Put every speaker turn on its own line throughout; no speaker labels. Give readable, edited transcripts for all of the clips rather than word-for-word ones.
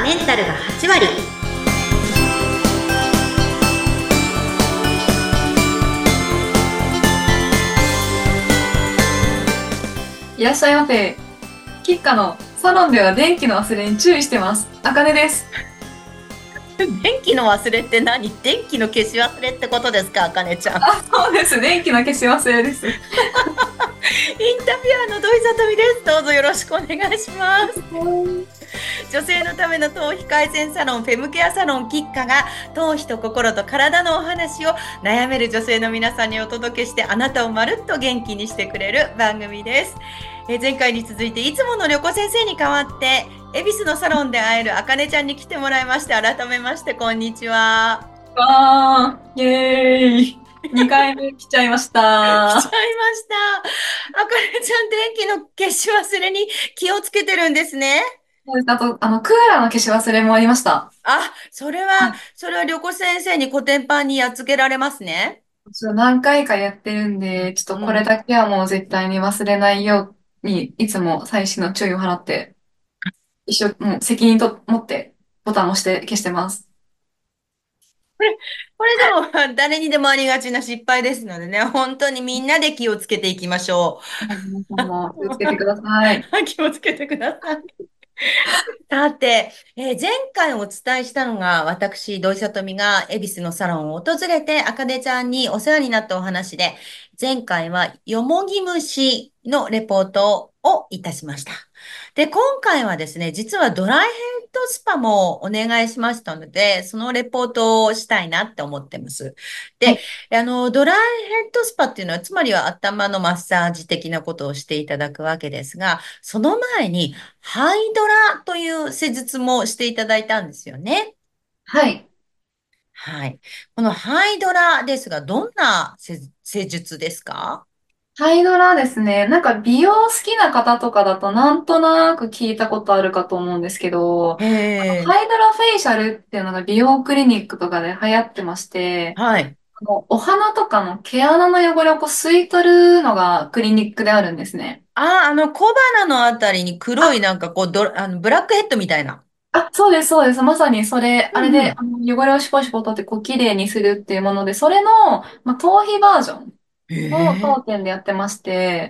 メンタルが8割。
いらっしゃいませ。キッカのサロンでは電気の忘れに注意してます。あかねです。
電気の忘れって何？電気の消し忘れってことですか、あかねちゃん。
あ、そうです。電気の消し忘れです。
インタビュアーの土井さとみです。どうぞよろしくお願いします。女性のための頭皮改善サロン、フェムケアサロンキッカが、頭皮と心と体のお話を悩める女性の皆さんにお届けして、あなたをまるっと元気にしてくれる番組です。前回に続いて、いつもの旅子先生に代わって、恵比寿のサロンで会えるあかねちゃんに来てもらいまして、改めましてこんにちは。
わー、イェーイ。2回目来ちゃいまし
来ちゃい
た。
ました。あかねちゃん、電気の消し忘れに気をつけてるんですね。
そうです。あと、クーラーの消し忘れもありました。
あ、それは、
はい。
それは旅子先生にコテンパンにやっつけられますね。
何回かやってるんで、ちょっとこれ
うん。
だけはもう絶対に忘れないように、いつも細心の注意を払って、もう責任と持ってボタンを押して消してます。
これでも、誰にでもありがちな失敗ですのでね、本当にみんなで気をつけていきましょ
はい、皆さんも気をつけてく
う。
ださい。
気をつけてください。さて、前回お伝えしたのが、私、土井さとみが恵比寿のサロンを訪れて、あかねちゃんにお世話になったお話で、前回はよもぎ虫のレポートをいたしました。で、今回はですね、実はドライヘッドスパもお願いしましたので、そのレポートをしたいなって思ってます。で、
はい。
ドライヘッドスパっていうのは、つまりは頭のマッサージ的なことをしていただくわけですが、その前に、ハイドラという施術もしていただいたんですよね。
はい。
はい。このハイドラですが、どんな施術ですか？
ハイドラですね。なんか美容好きな方とかだとなんとなく聞いたことあるかと思うんですけど、
ええ、
ハイドラフェイシャルっていうのが美容クリニックとかで流行ってまして、
はい。
お花とかの毛穴の汚れをこう吸い取るのがクリニックであるんですね。
小鼻のあたりに黒い
あ、
なんかこう、ブラックヘッドみたいな。
そうです、そうです。まさにそれ、あれで、
うんうん。
汚れをシュポシュポ取ってこう綺麗にするっていうもので、それの、頭皮バージョンを当
ええ、
店でやってまして、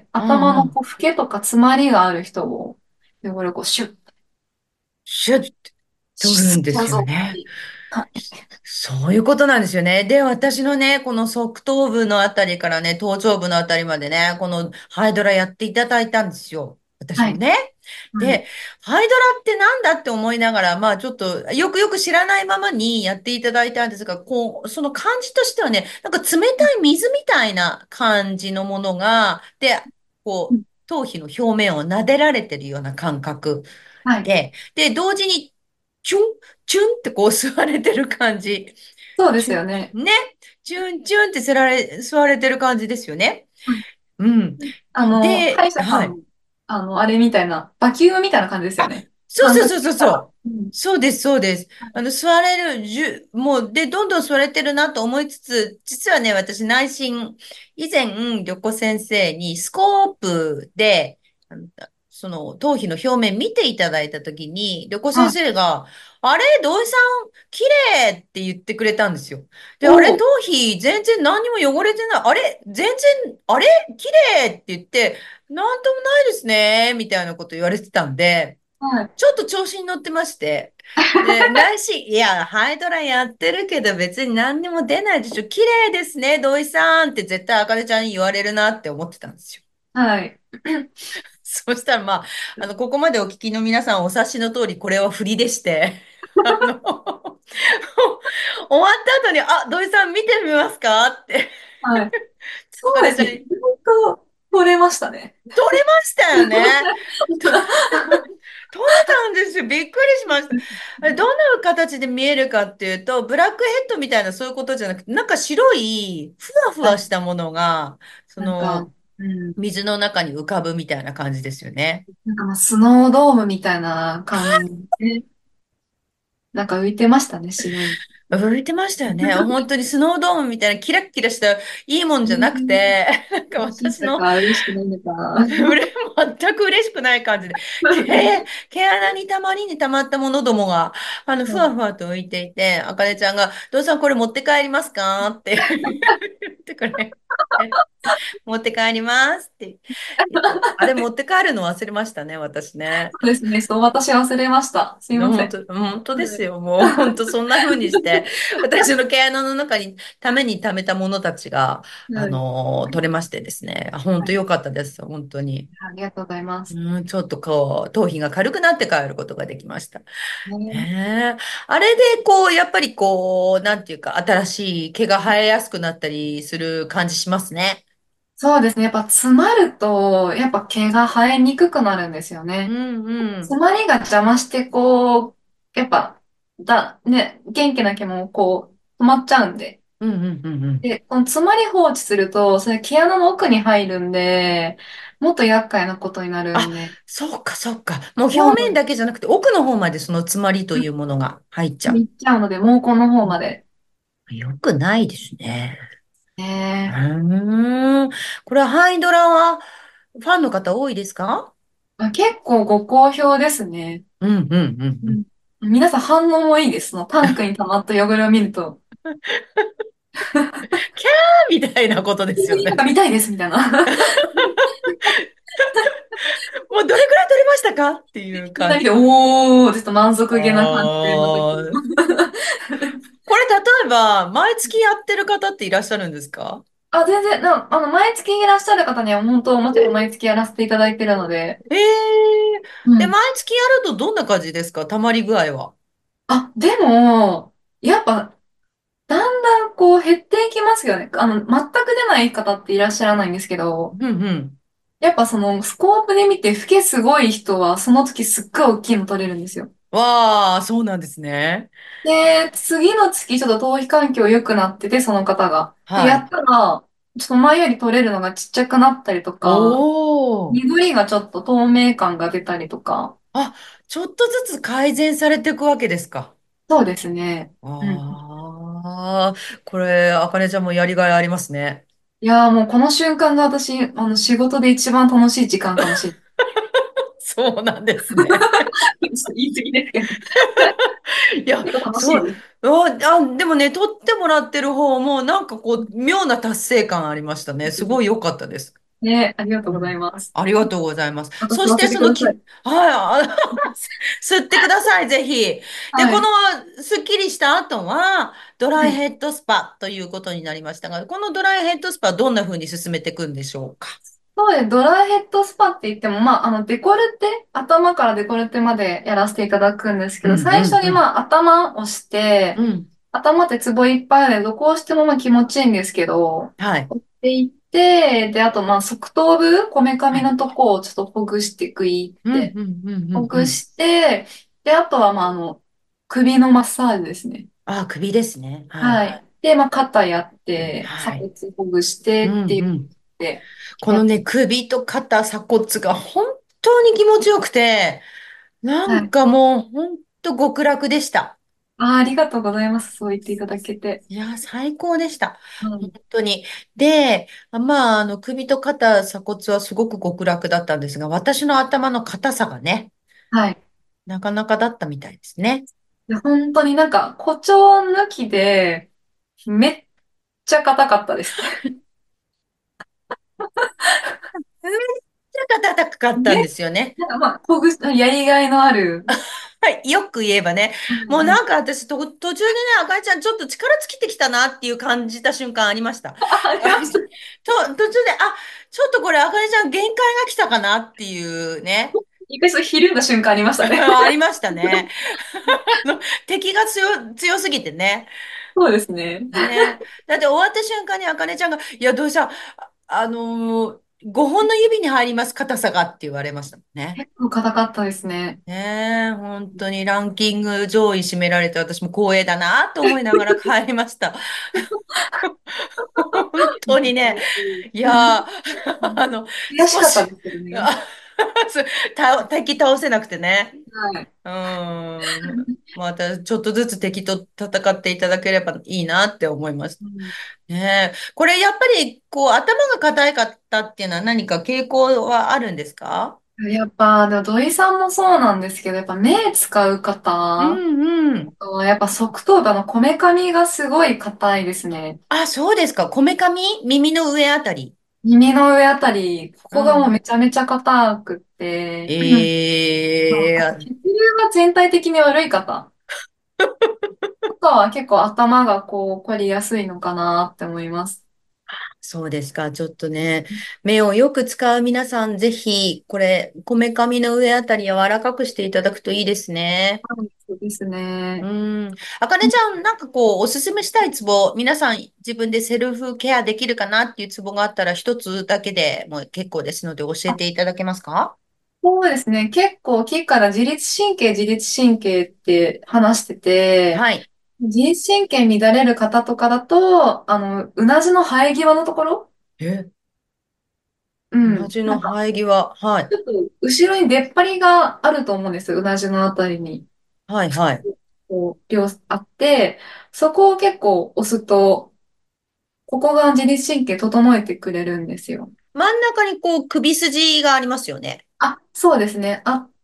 うんうん。
頭のこう、フケとか詰まりがある人を、汚れをこう、シュッ、
シュッて取るんですよ
想像
ね。
に。はい。
そういうことなんですよね。で、私のね、この側頭部のあたりからね、頭頂部のあたりまでね、このハイドラやっていただいたんですよ。私
はい。
もね。
はい。
で、ハイドラってなんだって思いながら、まあちょっと、よくよく知らないままにやっていただいたんですが、こう、その感じとしてはね、なんか冷たい水みたいな感じのものが、で、こう、頭皮の表面を撫でられてるような感覚
はい。
で、同時に、チュン、チュンってこう吸われてる感じ。
そうで
チュ
すよね。
ン、ね。チュン、チュンって吸われてる感じですよね。
はい。
うん。
歯医
で、はい。
者さんの、あれみたいな、バキュームみたいな感じですよね。感覚
そうそうそうそう
から。
そう。
うん。
そうです、そうです。吸われる、もう、で、どんどん吸われてるなと思いつつ、実はね、私内診、以前、旅子先生にスコープで、あのその、頭皮の表面見ていただいたときに、旅子先
はい。
生が、あれ、土井さん、綺麗って言ってくれたんですよ。で、あれ、頭
おー。
皮全然何にも汚れてない。あれ、全然、あれ、綺麗って言って、なんともないですね、みたいなこと言われてたんで、
はい。
ちょっと調子に乗ってまして。で、内視、いや、ハイドラやってるけど別に何にも出ないでしょ。綺麗ですね、土井さんって絶対あかねちゃんに言われるなって思ってたんですよ。
はい。
そしたらまあ、ここまでお聞きの皆さんお察しの通りこれは振りでして、終わった後に、土井さん見てみますかって、
はい。
あ
そうですね。意
かねちゃんに、
外と取れましたね。
取れましたよね。
本当だ。
取れたんですよ。びっくりしました。あれ、どんな形で見えるかっていうと、ブラックヘッドみたいなそういうことじゃなくて、なんか白い、ふわふ
はい。
わしたものが、そ
なんか、
の、
うん。
水の中に浮かぶみたいな感じですよね。
なんかスノードームみたいな感じで、なんか浮いてましたね、白い。
浮いてましたよね。本当にスノードームみたいなキラッキラしたいいもんじゃなくて、なんか
嬉しい
私の
のか、嬉しくないのか。
全く嬉しくない感じで、毛穴にたまりにたまったものどもが、ふわふわと浮いていて、あかねちゃんが、どうさんこれ持って帰りますかって言ってくれ。持って帰りますって言って。あれ持って帰るの忘れましたね、私ね。
そうですね。そう、私忘れました。すいません。
本当で
はい。
すよ。もう本当そんな風にして、私の毛穴の中に、ために貯めたものたちが、
はい。
取れましてですね。本当良かったです。本当に。
ありがとうございます。
ちょっとこう、頭皮が軽くなって帰ることができました。
ね、
ねえ。あれで、こう、やっぱりこう、なんていうか、新しい毛が生えやすくなったりする感じしますね。
そうですね。やっぱ詰まると、やっぱ毛が生えにくくなるんですよね。
うんうん。
詰まりが邪魔して、こう、やっぱ、ね、元気な毛もこう、止まっちゃうんで。
うんうんうんうん。
で、この詰まり放置すると、それ毛穴の奥に入るんで、もっと厄介なことになる
あ、
んで。
そうかそうか。もう表
そうなん
面だけじゃなくて、奥の方までその詰まりというものが入っちゃ
いっちゃうので、毛根の方
う。
まで。
よくないですね。う
ね、
ーん。これはハイドラはファンの方多いですか？
結構ご好評ですね。
うんうんうんうん。
うん。皆さん反応もいいです。そのタンクに溜まった汚れを見ると、
キャーみたいなことですよね。
なんか見たいですみたいな。
もうどれくらい取れましたかっていう
みんな見て、
感じ。
おー、ちょっと満足げな感じで、また来る。
あー、これ例えば、毎月やってる方っていらっしゃるんですか？
あ、全然、毎月いらっしゃる方には本当、もちろん毎月やらせていただいてるので、
ええで、
うん。
毎月やるとどんな感じですか？たまり具合は。
あ、でも、やっぱ、だんだんこう減っていきますよね。全く出ない方っていらっしゃらないんですけど、
うんうん。
やっぱそのスコープで見て、老けすごい人は、その時すっごい大きいの取れるんですよ。
わあ、そうなんですね。
で、次の月ちょっと頭皮環境良くなってて、その方が。で、
はい。
やったら、ちょっと前より取れるのがちっちゃくなったりとか、
おー。
緑がちょっと透明感が出たりとか、
あ、ちょっとずつ改善されていくわけですか？
そうですね。うん。
ああ、これ、あかねちゃんもやりがいありますね。
いやーもうこの瞬間が私、仕事で一番楽しい時間かもしれない。
そうなんですね。
ちょっと言い過ぎですけど。
いや、
結構楽し
そう、
いです。
でもね、取ってもらってる方も、なんかこう、妙な達成感ありましたね。すごい良かったです。
ね、ありがとうござい
うん。
ます。
ありがとうございます。そして、
また吸わせて
そのき、
ください。
はい、吸ってください、ぜひ。で、こ
はい。
の、すっきりした後は、ドラ
はい。
イヘッドスパということになりましたが、このドライヘッドスパ、どんな風に進めていくんでしょうか？
そうです。ドライヘッドスパって言っても、デコルテ、頭からデコルテまでやらせていただくんですけど、
うん
最初に
うんうん。
頭をして、
うん。
頭ってツボいっぱいあるので、どこをしても気持ちいいんですけど、
はい。
押していって、で、あと側頭部、こめか
はい。
みのとこをちょっとほぐしていくい
うん、
って、
うん、うん、うん、うん。
ほぐして、で、あとは首のマッサージですね。
あ、首ですね。はい。
はい。で、肩やって、鎖
はい。
骨ほぐして
うん、
って言っ
うん。
て、やって、
このね、首と肩、鎖骨が本当に気持ちよくて、な
はい。
んかもう本当極楽でした。
ありがとうございます。そう言っていただけて。
いや、最高でした。本
うん。
当に。で、まあ、首と肩、鎖骨はすごく極楽だったんですが、私の頭の硬さがね、
はい。
なかなかだったみたいですね。
で本当に誇張抜きで、めっちゃ硬かったです。
めっちゃ硬かったんで
めっ
すよね。
ほぐし、やりがいのある。
はい、よく言えばね、もう
うんうん。
なんか私途中でね、あかりちゃんちょっと力尽きてきたなっていう感じた瞬間ありました。
あ、ありました。
途中で、ちょっとこれあかりちゃん限界が来たかなっていうね、
一回そうひるんだ瞬間ありましたね。
ありましたね。敵が強すぎてね。
そうですね。
ね。だって終わった瞬間にあかねちゃんが、いや、どうした、5本の指に入ります、硬さがって言われましたもんね。
結構硬かったですね。
ねえ、本当にランキング上位占められて私も光栄だなと思いながら帰りました。本当にね、いやー、
うん。悔しかった
少し、
ですけどね。
敵倒せなくてね。
はい。
うーん。また、ちょっとずつ敵と戦っていただければいいなって思います。
うん、
ねえ。これ、やっぱり、こう、頭が硬い方っていうのは何か傾向はあるんですか？
やっぱ、でも土井さんもそうなんですけど、やっぱ目使う
う
方
んうん。
は、やっぱ側頭部、こめかみがすごい硬いですね。
あ、そうですか。こめかみ耳の上あたり。
耳の上あたり、ここがもう
うん。
めちゃめちゃ硬くって、あと血
ええ、
流が全体的に悪い方とかは結構頭がこう凝りやすいのかなって思います。
そうですか。ちょっとね、目をよく使う皆さん、ぜひ、これ、こめかみの上あたり柔らかくしていただくといいですね。
はい、そうですね。
あかねちゃん、なんかこう、おすすめしたいツボ、皆さん自分でセルフケアできるかなっていうツボがあったら、一つだけでも結構ですので、教え
あ、
ていただけますか？
そうですね。結構、木から自律神経って話してて、
はい。
自律神経乱れる方とかだと、うなじの生え際のところ、
え、
う
うな
ん。
じの生え際。はい。
ちょっと後ろに出っ張りがあると思うんですよ。うなじのあたりに。
はい、はい。
こう、両あって、そこを結構押すと、ここが自律神経整えてくれるんですよ。
真ん中にこう、首筋がありますよね。
あ、そうですね。あって、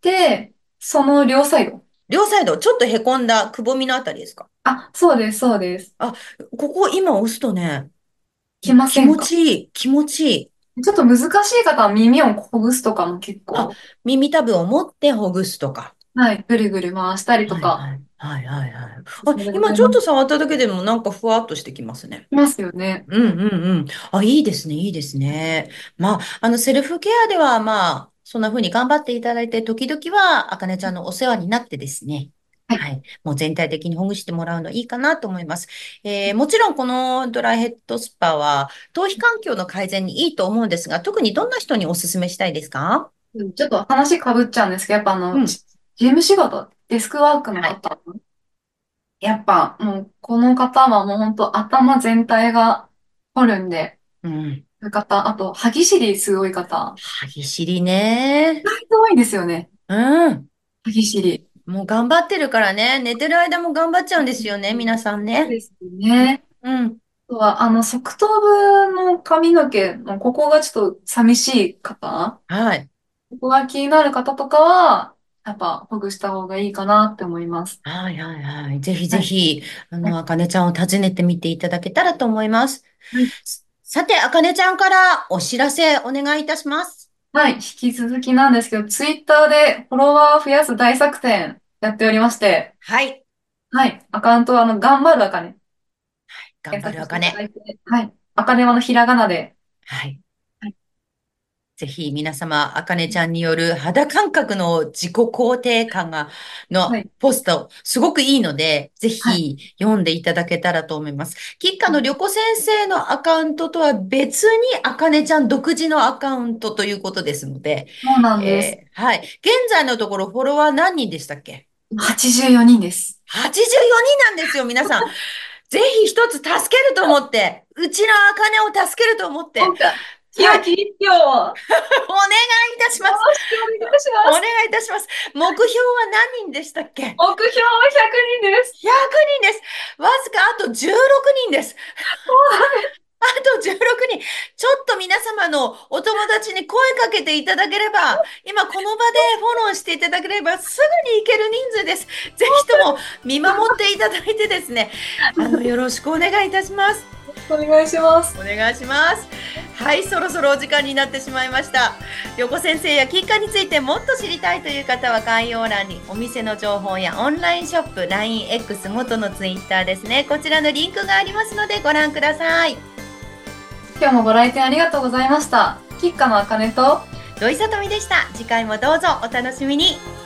その両サイド。
両サイド、ちょっとへこんだくぼみのあたりですか？
あ、そうです、そうです。
あ、ここ今押すとね、
来ま
気持
せんか？
ちいい、気持ちいい。
ちょっと難しい方は耳をほぐすとかも結
あ、
構、
耳たぶを持ってほぐすとか。
はい、ぐるぐる回したりとか、
はいはい。はいはいはい。
おすすめでご
今
ざいます。
ちょっと触っただけでもなんかふわっとしてきますね。
いますよね。
うんうんうん。あ、いいですね、いいですね。まあ、セルフケアではまあ、そんな風に頑張っていただいて、時々は、あかねちゃんのお世話になってですね。
はい。
はい。もう全体的にほぐしてもらうのいいかなと思います。もちろんこのドライヘッドスパは、頭皮環境の改善にいいと思うんですが、特にどんな人にお勧めしたいですか？
ちょっと話かぶっちゃうんですけど、やっぱ
うん。
事務仕事、デスクワークの
はい。
方、やっぱもうこの方はもう本当頭全体が凝るんで、
うん。
そういう方、あと歯ぎしりすごい方、
歯ぎしりね。
意外と多いんですよね。
うん。
歯ぎしり。
もう頑張ってるからね。寝てる間も頑張っちゃうんですよね、皆さんね。
そうですね。
うん。
あとは、側頭部の髪の毛のここがちょっと寂しい方、
はい。
ここが気になる方とかは、やっぱほぐした方がいいかなって思います。
はいはいはい。ぜひ
はい。
ぜひ、
はい。
あかねちゃんを訪ねてみていただけたらと思います。
はい。
さて、あかねちゃんからお知らせお願いいたします。
はい、引き続きなんですけど、ツイッターでフォロワーを増やす大作戦やっておりまして、
はい。
はい、アカウントは頑張るあかね、
頑張
検索していただ
るあかね。
いて、はい、あかねはひらがなで、
はい。
はい、
ぜひ皆様、あかねちゃんによる肌感覚の自己肯定感の
はい、
ポスト、すごくいいので、ぜ
はい、
ひ読んでいただけたらと思います。吉川の旅子先生のアカウントとは別に、あかねちゃん独自のアカウントということですので、
そうなんです。
はい。現在のところフォロワー何人でしたっけ？
84人です。
84 人なんですよ、皆さん。ぜひ一つ助けると思って、うちのあかねを助けると思って、
どうか、
はい。
清き一票をよ
お願いいたします。
ろしくお願いし
お願
ます。
いいたします。目標は何人でしたっけ？
目標は100人です。
100 人です。わずかあと16人です。あと16人。ちょっと皆様のお友達に声かけていただければ、今この場でフォローしていただければすぐに行ける人数です。ぜひとも見守っていただいてですね、よろしくお願いいたします。
お願いします。
お願いします。はい、そろそろお時間になってしまいました。横先生やキッカについてもっと知りたいという方は概要欄にお店の情報やオンラインショップ、LINEX 元のツイッターですね。こちらのリンクがありますのでご覧ください。
今日もご来店ありがとうございました。吉花のあかねと、
土井さとみでした。次回もどうぞお楽しみに。